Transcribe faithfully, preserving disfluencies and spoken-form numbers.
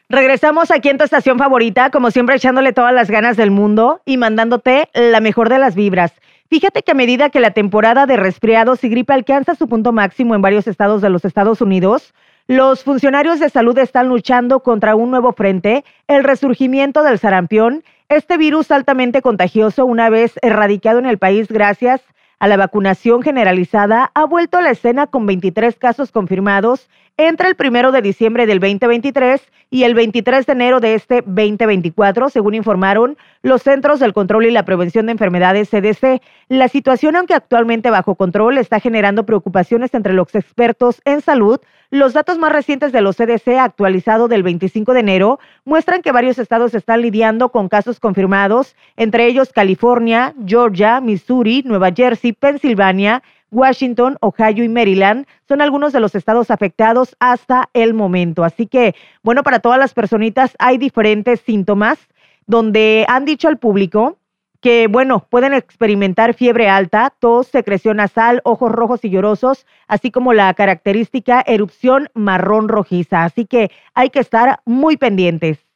Regresamos aquí en tu estación favorita, como siempre echándole todas las ganas del mundo y mandándote la mejor de las vibras. Fíjate que a medida que la temporada de resfriados y gripe alcanza su punto máximo en varios estados de los Estados Unidos, los funcionarios de salud están luchando contra un nuevo frente, el resurgimiento del sarampión, este virus altamente contagioso una vez erradicado en el país gracias a la vacunación generalizada, ha vuelto a la escena con veintitrés casos confirmados entre el primero de diciembre del veinte veintitrés y el veintitrés de enero de este veinte veinticuatro, según informaron los Centros del Control y la Prevención de Enfermedades C D C. La situación, aunque actualmente bajo control, está generando preocupaciones entre los expertos en salud. Los datos más recientes de los C D C, actualizado del veinticinco de enero, muestran que varios estados están lidiando con casos confirmados, entre ellos California, Georgia, Missouri, Nueva Jersey, Pensilvania, Washington, Ohio y Maryland son algunos de los estados afectados hasta el momento. Así que, bueno, para todas las personitas hay diferentes síntomas donde han dicho al público que, bueno, pueden experimentar fiebre alta, tos, secreción nasal, ojos rojos y llorosos, así como la característica erupción marrón rojiza. Así que hay que estar muy pendientes.